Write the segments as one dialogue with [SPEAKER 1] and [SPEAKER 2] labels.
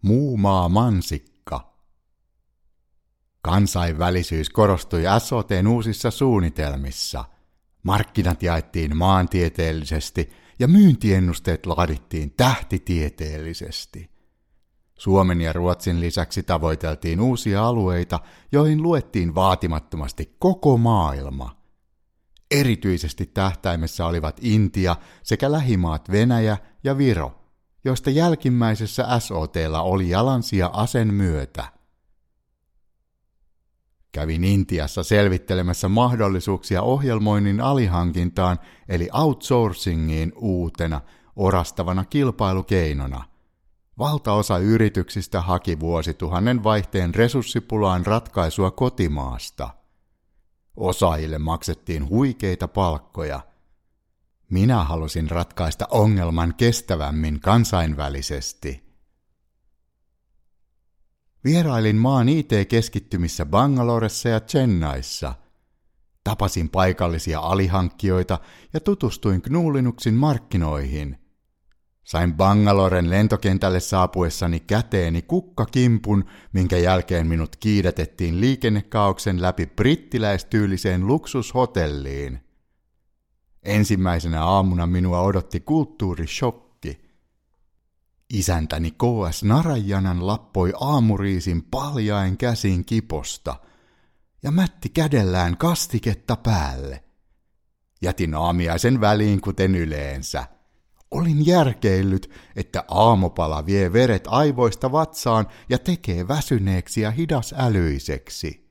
[SPEAKER 1] Muumaa mansikka. Kansainvälisyys korostui SOT:n uusissa suunnitelmissa. Markkinat jaettiin maantieteellisesti ja myyntiennusteet laadittiin tähtitieteellisesti. Suomen ja Ruotsin lisäksi tavoiteltiin uusia alueita, joihin luettiin vaatimattomasti koko maailma. Erityisesti tähtäimessä olivat Intia sekä lähimaat Venäjä ja Viro, joista jälkimmäisessä SOT:lla oli jalansija Asen myötä. Kävin Intiassa selvittelemässä mahdollisuuksia ohjelmoinnin alihankintaan eli outsourcingiin uutena, orastavana kilpailukeinona. Valtaosa yrityksistä haki vuosituhannen vaihteen resurssipulaan ratkaisua kotimaasta. Osaajille maksettiin huikeita palkkoja. Minä halusin ratkaista ongelman kestävämmin kansainvälisesti. Vierailin maan IT-keskittymissä Bangaloressa ja Chennaissa. Tapasin paikallisia alihankkijoita ja tutustuin GNU Linuxin markkinoihin. Sain Bangaloren lentokentälle saapuessani käteeni kukkakimpun, minkä jälkeen minut kiidätettiin liikennekaaoksen läpi brittiläistyyliseen luksushotelliin. Ensimmäisenä aamuna minua odotti kulttuurishokki. Isäntäni K.S. Narayanan lappoi aamuriisin paljain käsin kiposta ja mätti kädellään kastiketta päälle. Jätin aamiaisen väliin kuten yleensä. Olin järkeillyt, että aamupala vie veret aivoista vatsaan ja tekee väsyneeksi ja hidasälyiseksi.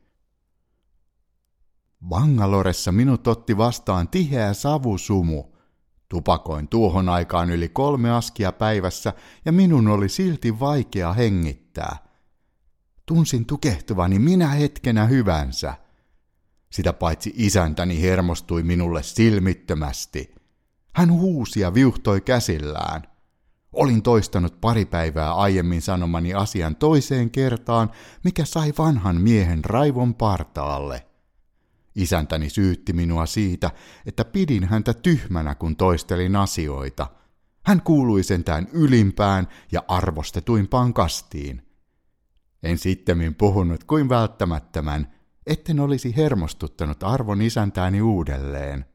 [SPEAKER 1] Bangaloressa minut otti vastaan tiheä savusumu. Tupakoin tuohon aikaan yli 3 askia päivässä ja minun oli silti vaikea hengittää. Tunsin tukehtuvani minä hetkenä hyvänsä. Sitä paitsi isäntäni hermostui minulle silmittömästi. Hän huusi ja viuhtoi käsillään. Olin toistanut pari päivää aiemmin sanomani asian toiseen kertaan, mikä sai vanhan miehen raivon partaalle. Isäntäni syytti minua siitä, että pidin häntä tyhmänä, kun toistelin asioita. Hän kuului sentään ylimpään ja arvostetuimpaan kastiin. En sittemmin puhunut kuin välttämättömän, etten olisi hermostuttanut arvon isäntääni uudelleen.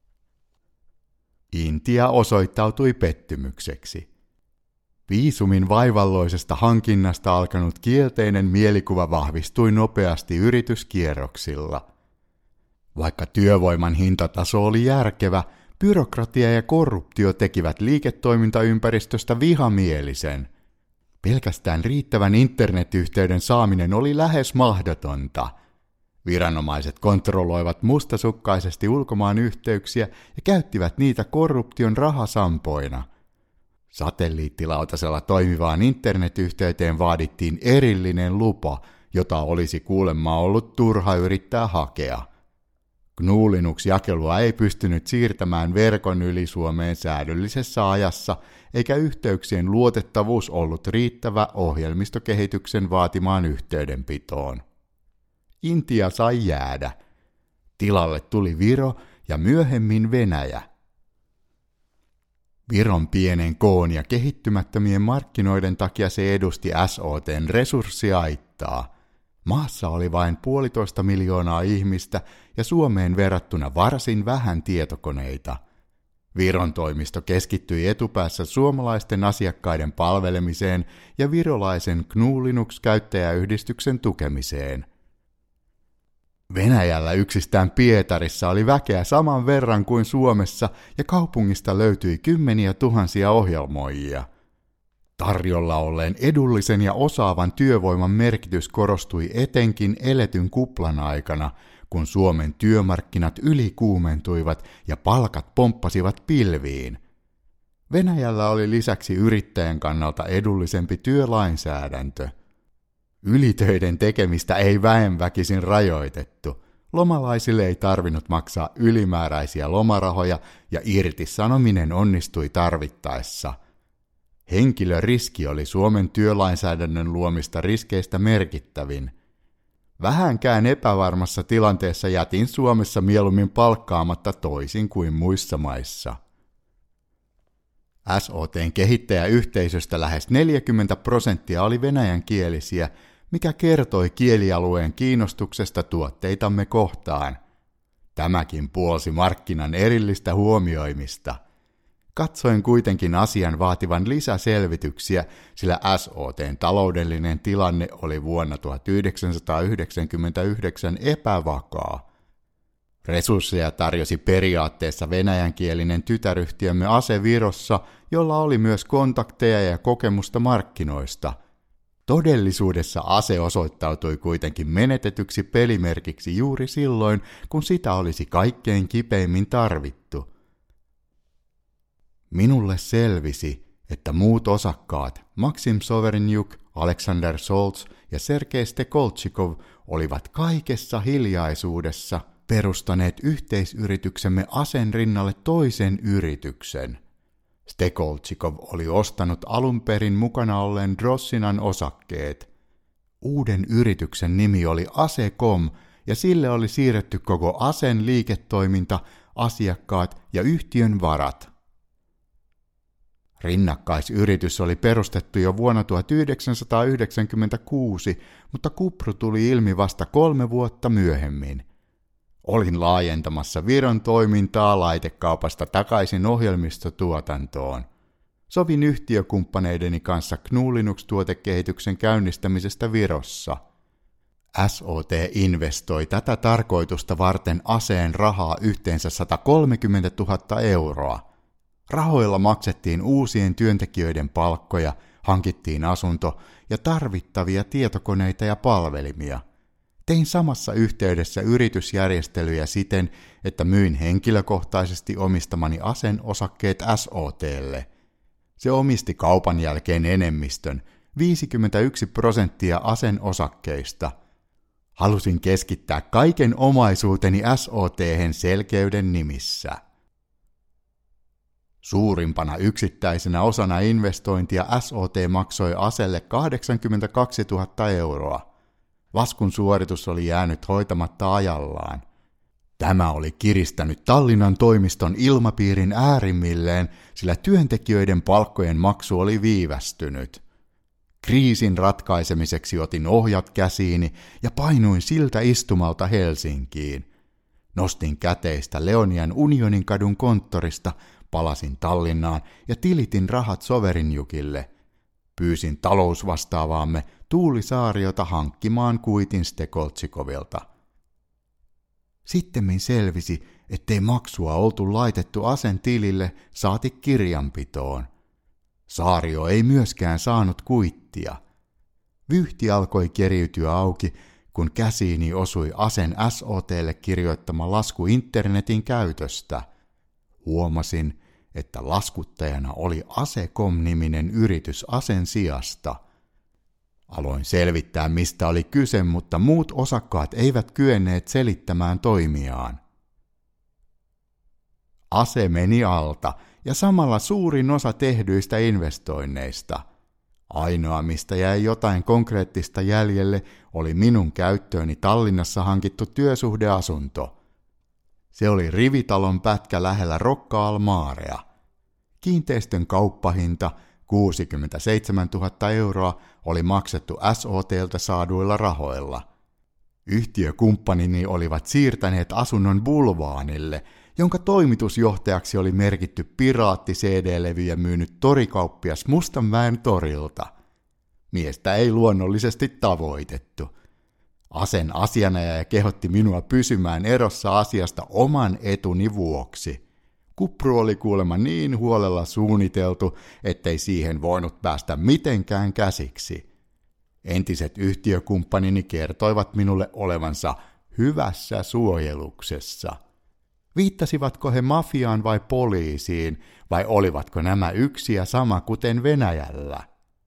[SPEAKER 1] Intia osoittautui pettymykseksi. Viisumin vaivalloisesta hankinnasta alkanut kielteinen mielikuva vahvistui nopeasti yrityskierroksilla. Vaikka työvoiman hintataso oli järkevä, byrokratia ja korruptio tekivät liiketoimintaympäristöstä vihamielisen. Pelkästään riittävän internetyhteyden saaminen oli lähes mahdotonta. Viranomaiset kontrolloivat mustasukkaisesti ulkomaan yhteyksiä ja käyttivät niitä korruption rahasampoina. Satelliittilautasella toimivaan internetyhteyteen vaadittiin erillinen lupa, jota olisi kuulemma ollut turha yrittää hakea. GNU Linux-jakelua ei pystynyt siirtämään verkon yli Suomeen säädöllisessä ajassa, eikä yhteyksien luotettavuus ollut riittävä ohjelmistokehityksen vaatimaan yhteydenpitoon. Intia sai jäädä. Tilalle tuli Viro ja myöhemmin Venäjä. Viron pienen koon ja kehittymättömien markkinoiden takia se edusti SOT:n resurssiaittaa. Maassa oli vain 1,5 miljoonaa ihmistä ja Suomeen verrattuna varsin vähän tietokoneita. Viron toimisto keskittyi etupäässä suomalaisten asiakkaiden palvelemiseen ja virolaisen GNU Linux-käyttäjäyhdistyksen tukemiseen. Venäjällä yksistään Pietarissa oli väkeä saman verran kuin Suomessa ja kaupungista löytyi kymmeniä tuhansia ohjelmoijia. Tarjolla olleen edullisen ja osaavan työvoiman merkitys korostui etenkin eletyn kuplan aikana, kun Suomen työmarkkinat ylikuumentuivat ja palkat pomppasivat pilviin. Venäjällä oli lisäksi yrittäjän kannalta edullisempi työlainsäädäntö. Ylitöiden tekemistä ei väenväkisin rajoitettu. Lomalaisille ei tarvinnut maksaa ylimääräisiä lomarahoja ja irtisanominen onnistui tarvittaessa. Henkilöriski oli Suomen työlainsäädännön luomista riskeistä merkittävin. Vähänkään epävarmassa tilanteessa jätin Suomessa mieluummin palkkaamatta toisin kuin muissa maissa. SOT:n kehittäjäyhteisöstä lähes 40% oli venäjänkielisiä, mikä kertoi kielialueen kiinnostuksesta tuotteitamme kohtaan. Tämäkin puolsi markkinan erillistä huomioimista. Katsoin kuitenkin asian vaativan lisäselvityksiä, sillä SOT:n taloudellinen tilanne oli vuonna 1999 epävakaa. Resursseja tarjosi periaatteessa venäjänkielinen tytäryhtiömme Ase Virossa, jolla oli myös kontakteja ja kokemusta markkinoista. Todellisuudessa Ase osoittautui kuitenkin menetetyksi pelimerkiksi juuri silloin, kun sitä olisi kaikkein kipeimmin tarvittu. Minulle selvisi, että muut osakkaat, Maksim Soverenyuk, Alexander Solts ja Sergei Stekoltsikov, olivat kaikessa hiljaisuudessa perustaneet yhteisyrityksemme Asen rinnalle toisen yrityksen. Stekoltsikov oli ostanut alun perin mukana olleen Drossinan osakkeet. Uuden yrityksen nimi oli Ase.com ja sille oli siirretty koko Asen liiketoiminta, asiakkaat ja yhtiön varat. Rinnakkaisyritys oli perustettu jo vuonna 1996, mutta kupru tuli ilmi vasta 3 vuotta myöhemmin. Olin laajentamassa Viron toimintaa laitekaupasta takaisin ohjelmistotuotantoon. Sovin yhtiökumppaneideni kanssa GNU Linux-tuotekehityksen käynnistämisestä Virossa. SOT investoi tätä tarkoitusta varten Aseen rahaa yhteensä 130 000 euroa. Rahoilla maksettiin uusien työntekijöiden palkkoja, hankittiin asunto ja tarvittavia tietokoneita ja palvelimia. Tein samassa yhteydessä yritysjärjestelyjä siten, että myin henkilökohtaisesti omistamani Asen osakkeet SOT:lle. Se omisti kaupan jälkeen enemmistön, 51% Asen osakkeista. Halusin keskittää kaiken omaisuuteni SOT:hen selkeyden nimissä. Suurimpana yksittäisenä osana investointia SOT maksoi Aselle 82 000 euroa. Laskun suoritus oli jäänyt hoitamatta ajallaan. Tämä oli kiristänyt Tallinnan toimiston ilmapiirin äärimmilleen, sillä työntekijöiden palkkojen maksu oli viivästynyt. Kriisin ratkaisemiseksi otin ohjat käsiini ja painuin siltä istumalta Helsinkiin. Nostin käteistä Leonian Unionin-kadun konttorista, palasin Tallinnaan ja tilitin rahat Soverenyukille. Pyysin talousvastaavaamme Tuuli Saariota hankkimaan kuitin Stekoltsikovilta. Sittemmin selvisi, ettei maksua oltu laitettu Asen tilille saati kirjanpitoon. Saario ei myöskään saanut kuittia. Vyyhti alkoi keriytyä auki, kun käsiini osui Asen SOT:lle kirjoittama lasku internetin käytöstä. Huomasin, että laskuttajana oli Ase.com-niminen yritys Asen sijasta. Aloin selvittää, mistä oli kyse, mutta muut osakkaat eivät kyenneet selittämään toimiaan. Ase meni alta ja samalla suurin osa tehdyistä investoinneista. Ainoa, mistä jäi jotain konkreettista jäljelle, oli minun käyttööni Tallinnassa hankittu työsuhdeasunto. Se oli rivitalon pätkä lähellä Rocca al Marea. Kiinteistön kauppahinta 67 000 euroa oli maksettu SOT:ltä saaduilla rahoilla. Yhtiökumppanini olivat siirtäneet asunnon Bulvaanille, jonka toimitusjohtajaksi oli merkitty piraatti-CD-levyjä myynyt torikauppias Mustanmäen torilta. Miestä ei luonnollisesti tavoitettu. Asen asianajaja kehotti minua pysymään erossa asiasta oman etuni vuoksi. Kupru oli kuulemma niin huolella suunniteltu, ettei siihen voinut päästä mitenkään käsiksi. Entiset yhtiökumppanini kertoivat minulle olevansa hyvässä suojeluksessa. Viittasivatko he mafiaan vai poliisiin, vai olivatko nämä yksi ja sama kuten Venäjällä?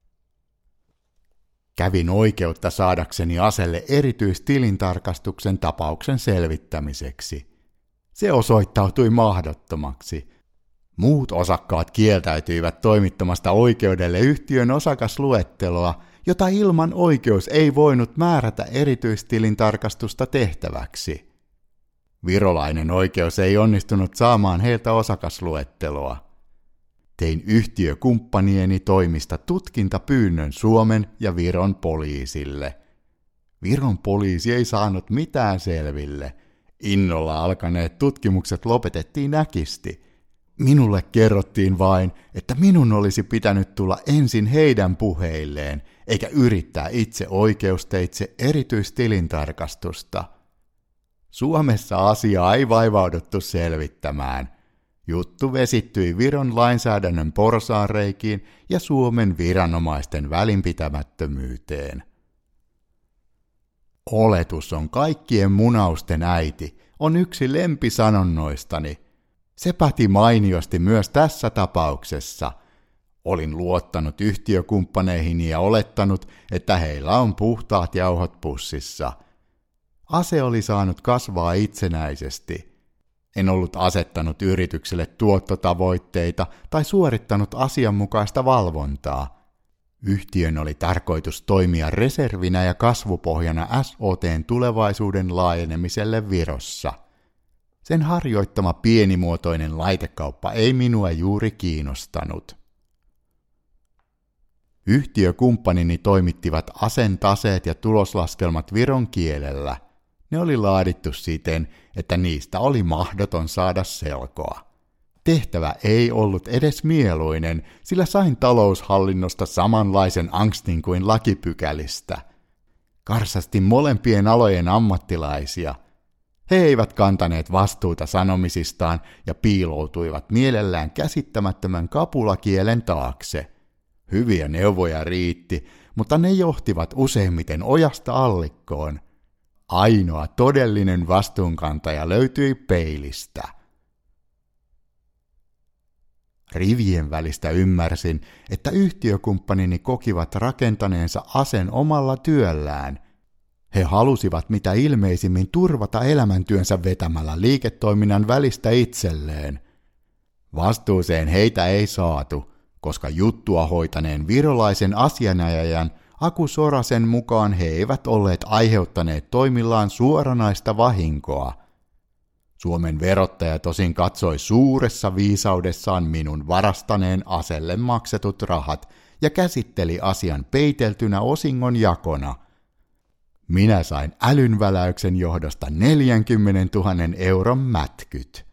[SPEAKER 1] Kävin oikeutta saadakseni Aselle erityistilintarkastuksen tapauksen selvittämiseksi. Se osoittautui mahdottomaksi. Muut osakkaat kieltäytyivät toimittamasta oikeudelle yhtiön osakasluetteloa, jota ilman oikeus ei voinut määrätä erityistilintarkastusta tehtäväksi. Virolainen oikeus ei onnistunut saamaan heiltä osakasluetteloa. tein yhtiökumppanieni toimista tutkintapyynnön Suomen ja Viron poliisille. Viron poliisi ei saanut mitään selville. Innolla alkaneet tutkimukset lopetettiin äkisti. Minulle kerrottiin vain, että minun olisi pitänyt tulla ensin heidän puheilleen, eikä yrittää itse oikeusteitse erityistilintarkastusta. Suomessa asiaa ei vaivauduttu selvittämään. Juttu vesittyi Viron lainsäädännön porsaanreikiin ja Suomen viranomaisten välinpitämättömyyteen. Oletus on kaikkien munausten äiti on yksi lempisanonnoistani. Se päti mainiosti myös tässä tapauksessa. Olin luottanut yhtiökumppaneihini ja olettanut, että heillä on puhtaat jauhot pussissa. Ase oli saanut kasvaa itsenäisesti. En ollut asettanut yritykselle tuottotavoitteita tai suorittanut asianmukaista valvontaa. Yhtiön oli tarkoitus toimia reservinä ja kasvupohjana SOT:n tulevaisuuden laajenemiselle Virossa. Sen harjoittama pienimuotoinen laitekauppa ei minua juuri kiinnostanut. Yhtiökumppanini toimittivat Asen taseet ja tuloslaskelmat viron kielellä. Ne oli laadittu siten, että niistä oli mahdoton saada selkoa. Tehtävä ei ollut edes mieluinen, sillä sain taloushallinnosta samanlaisen angstin kuin lakipykälistä. Karsastin molempien alojen ammattilaisia. He eivät kantaneet vastuuta sanomisistaan ja piiloutuivat mielellään käsittämättömän kapulakielen taakse. Hyviä neuvoja riitti, mutta ne johtivat useimmiten ojasta allikkoon. Ainoa todellinen vastuunkantaja löytyi peilistä. Rivien välistä ymmärsin, että yhtiökumppanini kokivat rakentaneensa Asen omalla työllään. He halusivat mitä ilmeisimmin turvata elämäntyönsä vetämällä liiketoiminnan välistä itselleen. Vastuuseen heitä ei saatu, koska juttua hoitaneen virolaisen asianajajan Aku Sorasen mukaan he eivät olleet aiheuttaneet toimillaan suoranaista vahinkoa. Suomen verottaja tosin katsoi suuressa viisaudessaan minun varastaneen Aselle maksetut rahat ja käsitteli asian peiteltynä osingon jakona. Minä sain älynväläyksen johdosta 40 000 euron mätkyt.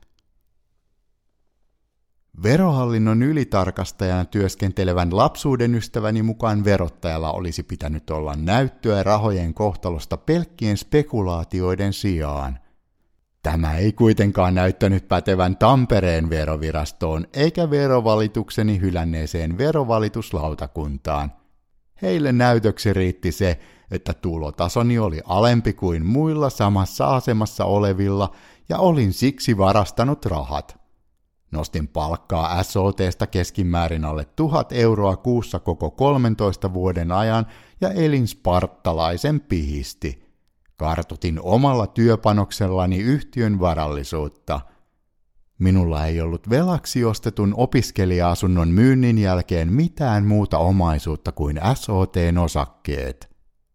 [SPEAKER 1] Verohallinnon ylitarkastajana työskentelevän lapsuuden ystäväni mukaan verottajalla olisi pitänyt olla näyttöä rahojen kohtalosta pelkkien spekulaatioiden sijaan. Tämä ei kuitenkaan näyttänyt pätevän Tampereen verovirastoon eikä verovalitukseni hylänneeseen verovalituslautakuntaan. Heille näytöksi riitti se, että tulotasoni oli alempi kuin muilla samassa asemassa olevilla ja olin siksi varastanut rahat. Nostin palkkaa SOT:sta keskimäärin alle 1000 euroa kuussa koko 13 vuoden ajan ja elin spartalaisen pihisti. Kartutin omalla työpanoksellani yhtiön varallisuutta. Minulla ei ollut velaksi ostetun opiskelija-asunnon myynnin jälkeen mitään muuta omaisuutta kuin SOT:n osakkeet.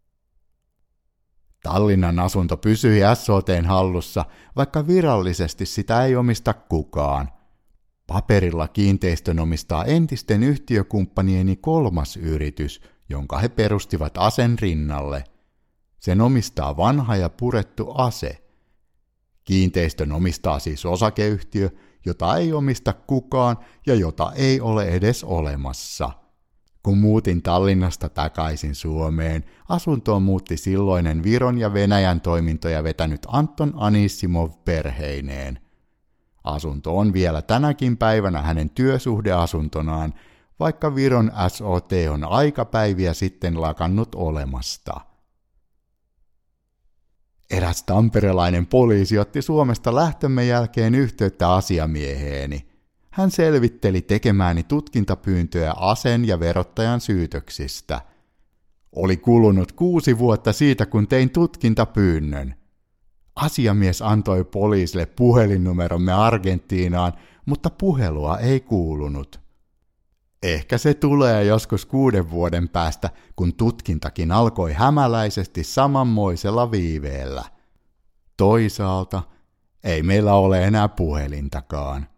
[SPEAKER 1] Tallinnan asunto pysyi SOT:n hallussa, vaikka virallisesti sitä ei omista kukaan. Paperilla kiinteistön omistaa entisten yhtiökumppanieni kolmas yritys, jonka he perustivat Asen rinnalle. Sen omistaa vanha ja purettu Ase. Kiinteistön omistaa siis osakeyhtiö, jota ei omista kukaan ja jota ei ole edes olemassa. Kun muutin Tallinnasta takaisin Suomeen, asuntoon muutti silloinen Viron ja Venäjän toimintoja vetänyt Anton Anissimov perheineen. Asunto on vielä tänäkin päivänä hänen työsuhdeasuntonaan, vaikka Viron SOT on aikapäiviä sitten lakannut olemasta. Eräs tamperelainen poliisi otti Suomesta lähtömme jälkeen yhteyttä asiamieheeni. Hän selvitteli tekemääni tutkintapyyntöä Asen ja verottajan syytöksistä. Oli kulunut 6 vuotta siitä, kun tein tutkintapyynnön. Asiamies antoi poliisille puhelinnumeromme Argentiinaan, mutta puhelua ei kuulunut. Ehkä se tulee joskus 6 vuoden päästä, kun tutkintakin alkoi hämäläisesti samanmoisella viiveellä. Toisaalta ei meillä ole enää puhelintakaan.